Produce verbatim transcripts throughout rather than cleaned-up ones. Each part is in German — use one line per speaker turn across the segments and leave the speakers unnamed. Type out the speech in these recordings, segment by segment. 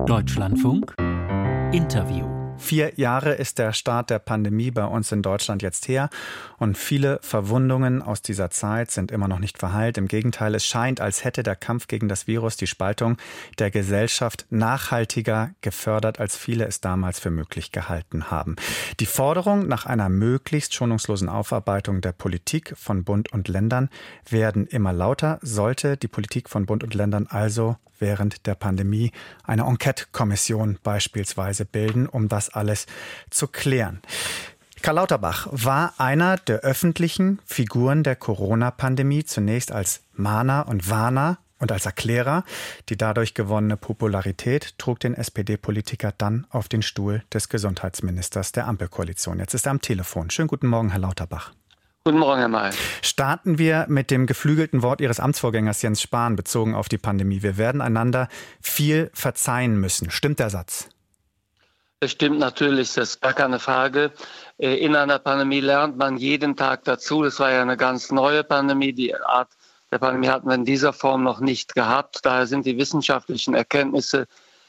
Deutschlandfunk Interview.
Vier Jahre ist der Start der Pandemie bei uns in Deutschland jetzt her und viele Verwundungen aus dieser Zeit sind immer noch nicht verheilt. Im Gegenteil, es scheint, als hätte der Kampf gegen das Virus die Spaltung der Gesellschaft nachhaltiger gefördert, als viele es damals für möglich gehalten haben. Die Forderung nach einer möglichst schonungslosen Aufarbeitung der Politik von Bund und Ländern werden immer lauter. Sollte die Politik von Bund und Ländern also während der Pandemie eine Enquete-Kommission beispielsweise bilden, um das alles zu klären. Karl Lauterbach war einer der öffentlichen Figuren der Corona-Pandemie, zunächst als Mahner und Warner und als Erklärer. Die dadurch gewonnene Popularität trug den S P D-Politiker dann auf den Stuhl des Gesundheitsministers der Ampelkoalition. Jetzt ist er am Telefon. Schönen guten Morgen, Herr Lauterbach.
Guten Morgen, Herr May.
Starten wir mit dem geflügelten Wort Ihres Amtsvorgängers Jens Spahn bezogen auf die Pandemie. Wir werden einander viel verzeihen müssen. Stimmt der Satz?
Das stimmt natürlich, das ist gar keine Frage. In einer Pandemie lernt man jeden Tag dazu. Das war ja eine ganz neue Pandemie. Die Art der Pandemie hatten wir in dieser Form noch nicht gehabt. Daher sind die wissenschaftlichen Erkenntnisse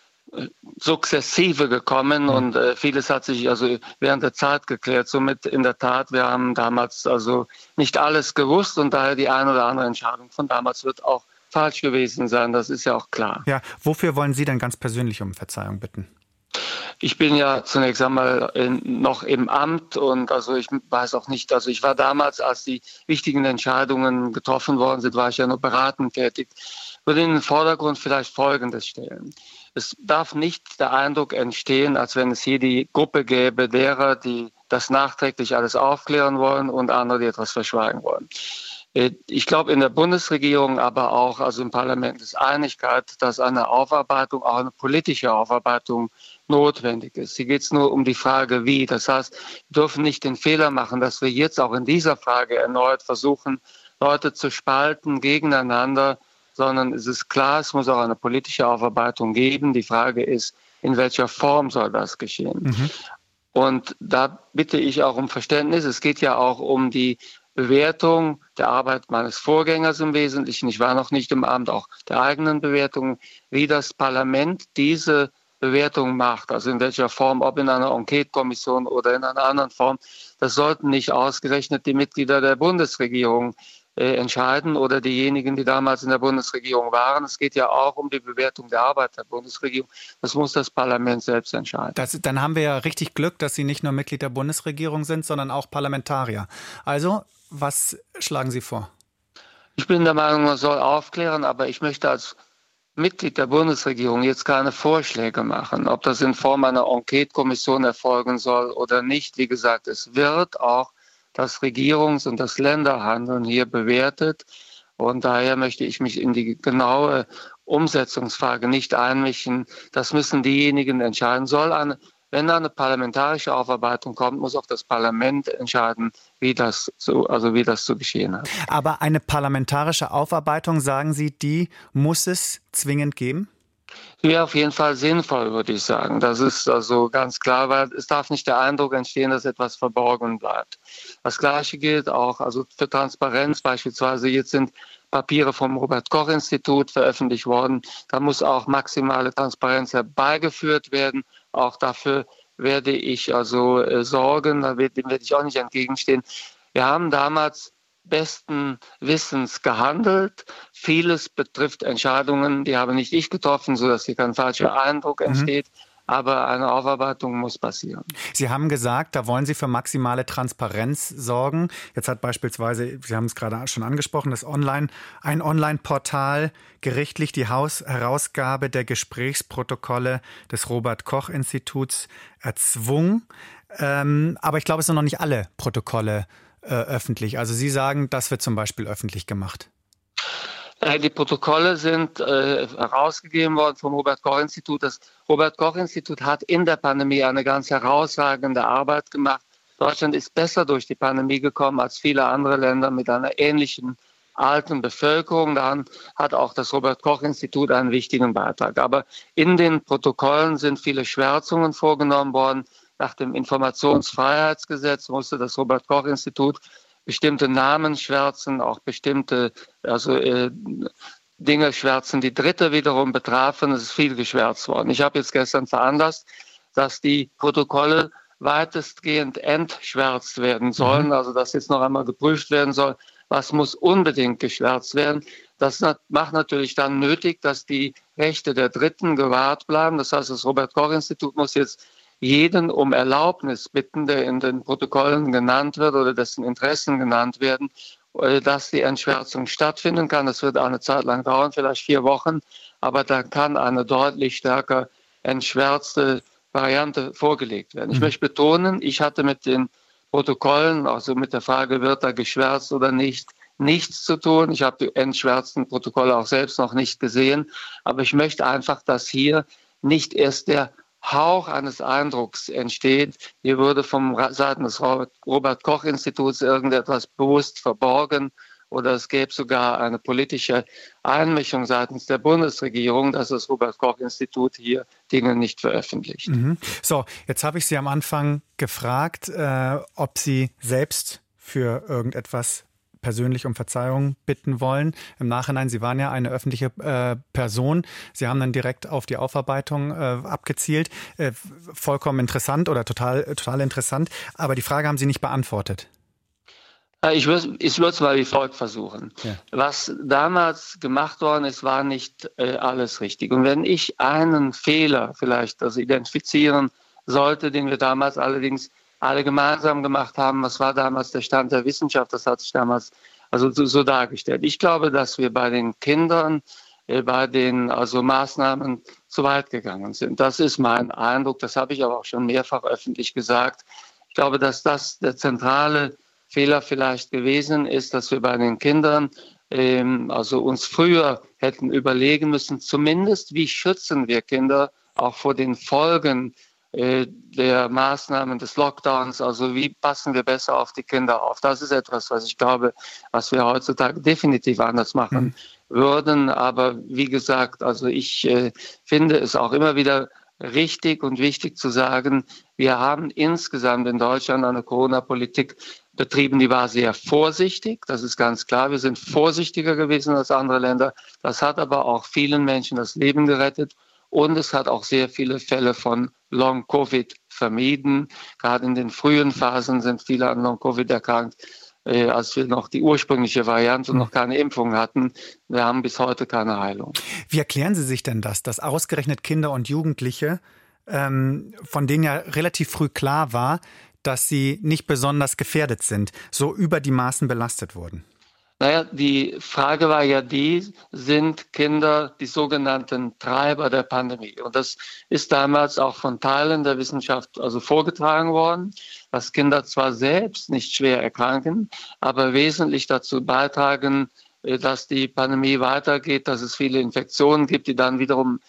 sukzessive gekommen und äh, vieles hat sich also während der Zeit geklärt. Somit in der Tat, wir haben damals also nicht alles gewusst und daher die eine oder andere Entscheidung von damals wird auch falsch gewesen sein. Das ist ja auch klar.
Ja, wofür wollen Sie denn ganz persönlich um Verzeihung bitten?
Ich bin ja zunächst einmal in, noch im Amt und also ich weiß auch nicht, also ich war damals, als die wichtigen Entscheidungen getroffen worden sind, war ich ja nur beratend tätig. Ich würde in den Vordergrund vielleicht Folgendes stellen. Es darf nicht der Eindruck entstehen, als wenn es hier die Gruppe gäbe derer, die das nachträglich alles aufklären wollen und andere, die etwas verschweigen wollen. Ich glaube, in der Bundesregierung, aber auch also im Parlament ist Einigkeit, dass eine Aufarbeitung, auch eine politische Aufarbeitung notwendig ist. Hier geht es nur um die Frage, wie. Das heißt, wir dürfen nicht den Fehler machen, dass wir jetzt auch in dieser Frage erneut versuchen, Leute zu spalten gegeneinander, sondern es ist klar, es muss auch eine politische Aufarbeitung geben. Die Frage ist, in welcher Form soll das geschehen? Mhm. Und da bitte ich auch um Verständnis. Es geht ja auch um die Bewertung der Arbeit meines Vorgängers im Wesentlichen. Ich war noch nicht im Amt, auch der eigenen Bewertung, wie das Parlament diese Bewertung macht, also in welcher Form, ob in einer Enquete-Kommission oder in einer anderen Form. Das sollten nicht ausgerechnet die Mitglieder der Bundesregierung äh, entscheiden oder diejenigen, die damals in der Bundesregierung waren. Es geht ja auch um die Bewertung der Arbeit der Bundesregierung. Das muss das Parlament selbst entscheiden.
Das, dann haben wir ja richtig Glück, dass Sie nicht nur Mitglied der Bundesregierung sind, sondern auch Parlamentarier. Also, was schlagen Sie vor?
Ich bin der Meinung, man soll aufklären, aber ich möchte als Mitglied der Bundesregierung jetzt keine Vorschläge machen, ob das in Form einer Enquete-Kommission erfolgen soll oder nicht. Wie gesagt, es wird auch das Regierungs- und das Länderhandeln hier bewertet und daher möchte ich mich in die genaue Umsetzungsfrage nicht einmischen. Das müssen diejenigen entscheiden. Soll eine Wenn eine parlamentarische Aufarbeitung kommt, muss auch das Parlament entscheiden, wie das so, also wie das zu geschehen hat.
Aber eine parlamentarische Aufarbeitung, sagen Sie, die muss es zwingend geben?
Wäre auf jeden Fall sinnvoll, würde ich sagen. Das ist also ganz klar, weil es darf nicht der Eindruck entstehen, dass etwas verborgen bleibt. Das Gleiche gilt auch also für Transparenz beispielsweise. Jetzt sind Papiere vom Robert-Koch-Institut veröffentlicht worden. Da muss auch maximale Transparenz herbeigeführt werden. Auch dafür werde ich also äh, sorgen, da werde, dem werde ich auch nicht entgegenstehen. Wir haben damals besten Wissens gehandelt. Vieles betrifft Entscheidungen, die habe nicht ich getroffen, sodass hier kein falscher Eindruck entsteht. Mhm. Aber eine Aufarbeitung muss passieren.
Sie haben gesagt, da wollen Sie für maximale Transparenz sorgen. Jetzt hat beispielsweise, Sie haben es gerade schon angesprochen, das Online, ein Online-Portal gerichtlich die Herausgabe der Gesprächsprotokolle des Robert-Koch-Instituts erzwungen. Ähm, aber ich glaube, es sind noch nicht alle Protokolle äh, öffentlich. Also Sie sagen, das wird zum Beispiel öffentlich gemacht.
Die Protokolle sind äh, herausgegeben worden vom Robert-Koch-Institut. Das Robert-Koch-Institut hat in der Pandemie eine ganz herausragende Arbeit gemacht. Deutschland ist besser durch die Pandemie gekommen als viele andere Länder mit einer ähnlichen alten Bevölkerung. Daran hat auch das Robert-Koch-Institut einen wichtigen Beitrag. Aber in den Protokollen sind viele Schwärzungen vorgenommen worden. Nach dem Informationsfreiheitsgesetz musste das Robert-Koch-Institut bestimmte Namen schwärzen, auch bestimmte also äh, Dinge schwärzen. Die dritte wiederum betrafen, es ist viel geschwärzt worden. Ich habe jetzt gestern veranlasst, dass die Protokolle weitestgehend entschwärzt werden sollen, mhm. also dass jetzt noch einmal geprüft werden soll, was muss unbedingt geschwärzt werden. Das macht natürlich dann nötig, dass die Rechte der Dritten gewahrt bleiben. Das heißt, das Robert-Koch-Institut muss jetzt jeden um Erlaubnis bitten, der in den Protokollen genannt wird oder dessen Interessen genannt werden, dass die Entschwärzung stattfinden kann. Das wird eine Zeit lang dauern, vielleicht vier Wochen, aber da kann eine deutlich stärker entschwärzte Variante vorgelegt werden. Ich mhm. möchte betonen, ich hatte mit den Protokollen, also mit der Frage, wird da geschwärzt oder nicht, nichts zu tun. Ich habe die entschwärzten Protokolle auch selbst noch nicht gesehen, aber ich möchte einfach, dass hier nicht erst der Hauch eines Eindrucks entsteht, hier wurde vom Seiten des Robert-Koch-Instituts irgendetwas bewusst verborgen oder es gäbe sogar eine politische Einmischung seitens der Bundesregierung, dass das Robert-Koch-Institut hier Dinge nicht veröffentlicht.
Mhm. So, jetzt habe ich Sie am Anfang gefragt, äh, ob Sie selbst für irgendetwas persönlich um Verzeihung bitten wollen. Im Nachhinein, Sie waren ja eine öffentliche äh, Person. Sie haben dann direkt auf die Aufarbeitung äh, abgezielt. Äh, vollkommen interessant oder total, total interessant. Aber die Frage haben Sie nicht beantwortet.
Ich würde ich würde es mal wie folgt versuchen. Ja. Was damals gemacht worden ist, war nicht äh, alles richtig. Und wenn ich einen Fehler vielleicht also identifizieren sollte, den wir damals allerdings alle gemeinsam gemacht haben, was war damals der Stand der Wissenschaft, das hat sich damals also so, so dargestellt. Ich glaube, dass wir bei den Kindern, äh, bei den also Maßnahmen zu weit gegangen sind. Das ist mein Eindruck, das habe ich aber auch schon mehrfach öffentlich gesagt. Ich glaube, dass das der zentrale Fehler vielleicht gewesen ist, dass wir bei den Kindern ähm, also uns früher hätten überlegen müssen, zumindest wie schützen wir Kinder auch vor den Folgen äh, der Maßnahmen des Lockdowns, also wie passen wir besser auf die Kinder auf. Das ist etwas, was ich glaube, was wir heutzutage definitiv anders machen mhm. würden. Aber wie gesagt, also ich äh, finde es auch immer wieder richtig und wichtig zu sagen, wir haben insgesamt in Deutschland eine Corona-Politik betrieben, die war sehr vorsichtig, das ist ganz klar. Wir sind vorsichtiger gewesen als andere Länder. Das hat aber auch vielen Menschen das Leben gerettet und es hat auch sehr viele Fälle von Long-Covid vermieden. Gerade in den frühen Phasen sind viele an Long-Covid erkrankt, äh, als wir noch die ursprüngliche Variante und noch keine Impfung hatten. Wir haben bis heute keine Heilung.
Wie erklären Sie sich denn das, dass ausgerechnet Kinder und Jugendliche, ähm, von denen ja relativ früh klar war, dass sie nicht besonders gefährdet sind, so über die Maßen belastet wurden?
Naja, die Frage war ja die, sind Kinder die sogenannten Treiber der Pandemie? Und das ist damals auch von Teilen der Wissenschaft also vorgetragen worden, dass Kinder zwar selbst nicht schwer erkranken, aber wesentlich dazu beitragen, dass die Pandemie weitergeht, dass es viele Infektionen gibt, die dann wiederum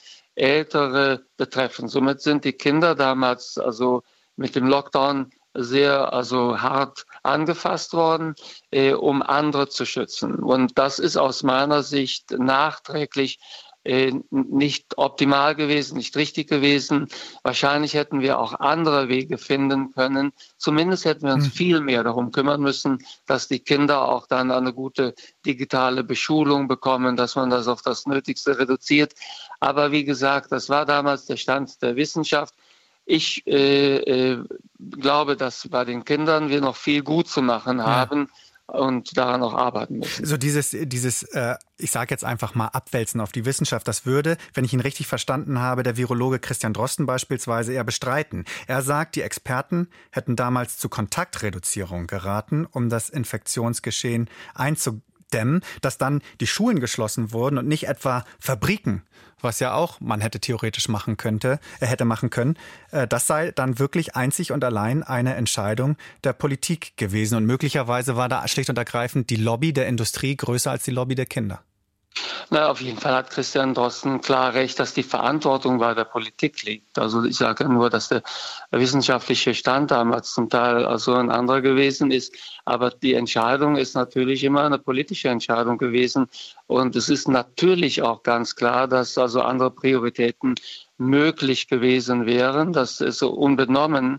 Ältere betreffen. Somit sind die Kinder damals also mit dem Lockdown sehr also hart angefasst worden, äh, um andere zu schützen. Und das ist aus meiner Sicht nachträglich äh, nicht optimal gewesen, nicht richtig gewesen. Wahrscheinlich hätten wir auch andere Wege finden können. Zumindest hätten wir uns mhm. viel mehr darum kümmern müssen, dass die Kinder auch dann eine gute digitale Beschulung bekommen, dass man das auf das Nötigste reduziert. Aber wie gesagt, das war damals der Stand der Wissenschaft. Ich äh, äh, glaube, dass bei den Kindern wir noch viel gut zu machen haben ja. und daran auch arbeiten müssen.
So dieses, dieses äh, ich sage jetzt einfach mal Abwälzen auf die Wissenschaft, das würde, wenn ich ihn richtig verstanden habe, der Virologe Christian Drosten beispielsweise eher bestreiten. Er sagt, die Experten hätten damals zu Kontaktreduzierung geraten, um das Infektionsgeschehen einzudämmen, dass dann die Schulen geschlossen wurden und nicht etwa Fabriken, was ja auch man hätte theoretisch machen könnte, er hätte machen können. Das sei dann wirklich einzig und allein eine Entscheidung der Politik gewesen. Und möglicherweise war da schlicht und ergreifend die Lobby der Industrie größer als die Lobby der Kinder.
Na, auf jeden Fall hat Christian Drosten klar recht, dass die Verantwortung bei der Politik liegt. Also ich sage nur, dass der wissenschaftliche Stand damals zum Teil also ein anderer gewesen ist. Aber die Entscheidung ist natürlich immer eine politische Entscheidung gewesen. Und es ist natürlich auch ganz klar, dass also andere Prioritäten möglich gewesen wären. Das ist so unbenommen.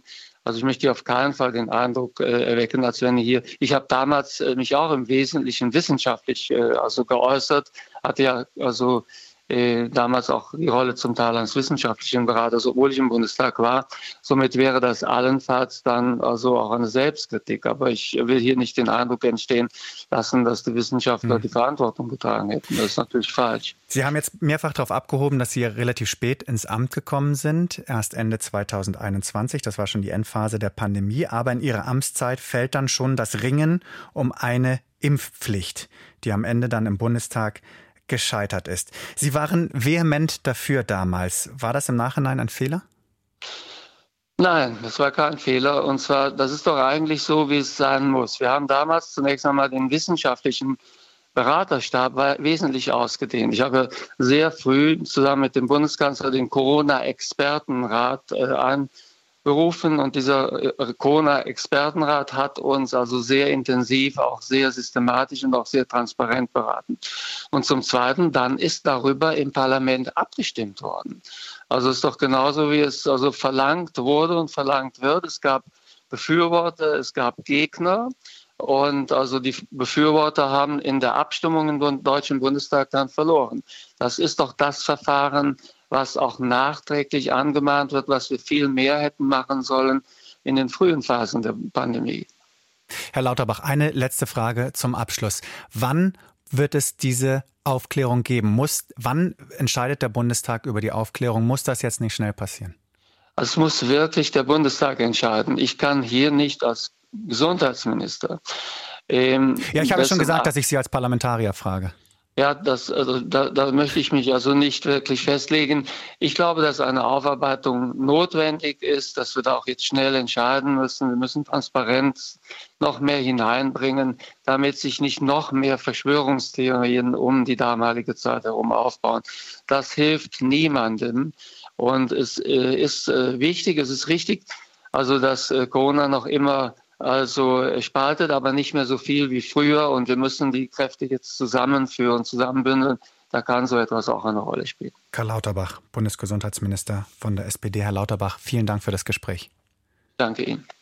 Also ich möchte hier auf keinen Fall den Eindruck äh, erwecken, als wenn hier, ich habe damals äh, mich auch im Wesentlichen wissenschaftlich äh, also geäußert, hatte ja also äh, damals auch die Rolle zum Teil eines wissenschaftlichen Beraters, obwohl ich im Bundestag war. Somit wäre das allenfalls dann also auch eine Selbstkritik. Aber ich will hier nicht den Eindruck entstehen lassen, dass die Wissenschaftler hm. die Verantwortung getragen hätten. Das ist natürlich falsch.
Sie haben jetzt mehrfach darauf abgehoben, dass Sie relativ spät ins Amt gekommen sind, erst Ende zweitausendeinundzwanzig. Das war schon die Endphase der Pandemie. Aber in Ihre Amtszeit fällt dann schon das Ringen um eine Impfpflicht, die am Ende dann im Bundestag gescheitert ist. Sie waren vehement dafür damals. War das im Nachhinein ein Fehler?
Nein, das war kein Fehler. Und zwar, das ist doch eigentlich so, wie es sein muss. Wir haben damals zunächst einmal den wissenschaftlichen Beraterstab war wesentlich ausgedehnt. Ich habe sehr früh zusammen mit dem Bundeskanzler den Corona-Expertenrat äh, einberufen und dieser äh, Corona-Expertenrat hat uns also sehr intensiv, auch sehr systematisch und auch sehr transparent beraten. Und zum Zweiten, dann ist darüber im Parlament abgestimmt worden. Also es ist doch genauso, wie es also verlangt wurde und verlangt wird. Es gab Befürworter, es gab Gegner. Und also die Befürworter haben in der Abstimmung im Deutschen Bundestag dann verloren. Das ist doch das Verfahren, was auch nachträglich angemahnt wird, was wir viel mehr hätten machen sollen in den frühen Phasen der Pandemie.
Herr Lauterbach, eine letzte Frage zum Abschluss. Wann wird es diese Aufklärung geben? Muss, wann entscheidet der Bundestag über die Aufklärung? Muss das jetzt nicht schnell passieren?
Es muss wirklich der Bundestag entscheiden. Ich kann hier nicht als Gesundheitsminister. Ähm,
ja, ich habe schon gesagt, dass ich Sie als Parlamentarier frage.
Ja, das, also, da, da möchte ich mich also nicht wirklich festlegen. Ich glaube, dass eine Aufarbeitung notwendig ist, dass wir da auch jetzt schnell entscheiden müssen. Wir müssen Transparenz noch mehr hineinbringen, damit sich nicht noch mehr Verschwörungstheorien um die damalige Zeit herum aufbauen. Das hilft niemandem. Und es äh, ist äh, wichtig, es ist richtig, also dass äh, Corona noch immer also spaltet, aber nicht mehr so viel wie früher. Und wir müssen die Kräfte jetzt zusammenführen, zusammenbündeln. Da kann so etwas auch eine Rolle spielen.
Karl Lauterbach, Bundesgesundheitsminister von der S P D. Herr Lauterbach, vielen Dank für das Gespräch.
Danke Ihnen.